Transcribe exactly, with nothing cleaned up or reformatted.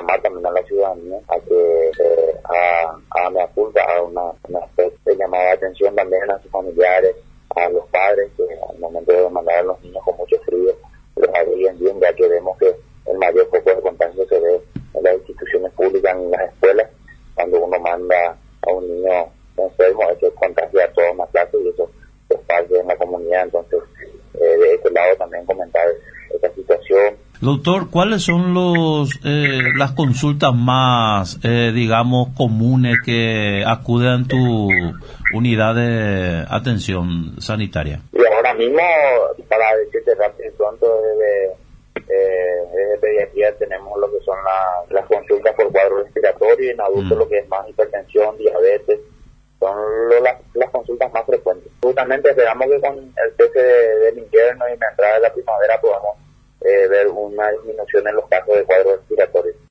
llamar también a la ciudadanía a que eh, a, a la culpa, a una, una especie de llamada de atención también a sus familiares, a los padres que al momento de mandar a los niños con mucho frío los abriguen bien, ya que vemos que el mayor foco de contagio se ve en las instituciones públicas, en las escuelas. Cuando uno manda a un niño enfermo, eso contagia a toda una clase y eso se esparce en la comunidad. Entonces, eh, de este lado también comentar esta situación. Doctor, ¿cuáles son los eh, las consultas más, eh, digamos, comunes que acuden a tu unidad de atención sanitaria? Y ahora mismo, para decirte rápido y pronto, desde, eh, desde pediatría tenemos lo que son la, las consultas por cuadro respiratorio, y en adultos mm. lo que es más hipertensión, diabetes, son lo, las, las consultas más frecuentes. Justamente esperamos que con el cese de, del invierno y la entrada de la primavera podamos eh, ver una disminución en los casos de cuadro respiratorio.